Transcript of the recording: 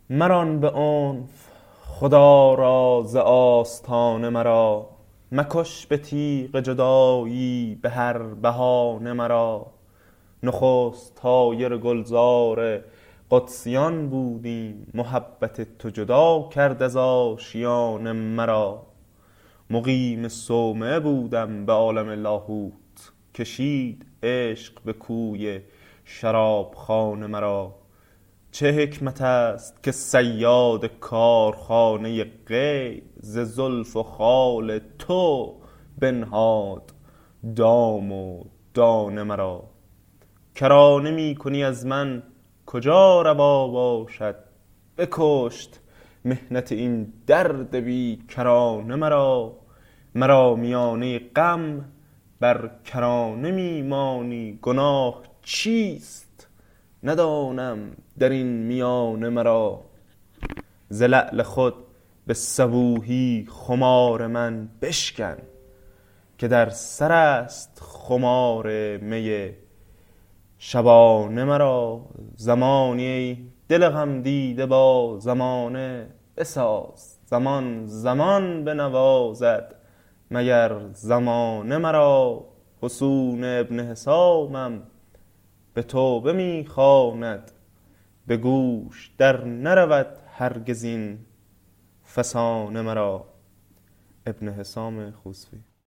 مران به عنف خدا را ز آستانه مرا. مکش به تیغ جدایی به هر بهانه مرا. نخست طایر گلزار قدسیان بودیم، محبت تو جدا کرد از آشیان مرا. مقیم صومعه بودم به عالم لاهوت، کشید عشق به کوی شرابخانه مرا. چه حکمت است که صیاد کارخانه غیب، ز زلف و خال تو بنهاد دام و دانه مرا. کرانه می کنی از من کجا روا باشد، بکشت محنت این درد بی کرانه مرا. مرا میانه غم بر کرانه می مانی، گناه چیست ندانم در این میانه مرا. ز لعل خود به صبوحی خمار من بشکن، که در سر است خمار می شبانه مرا. زمانی ای دل غم دیده با زمانه بساز، زمان زمان بنوازد مگر زمانه مرا. حسون ابن حسامم به توبه می خواند، به گوش در نرود هرگز این فسانه مرا. ابن حسام خوسوی.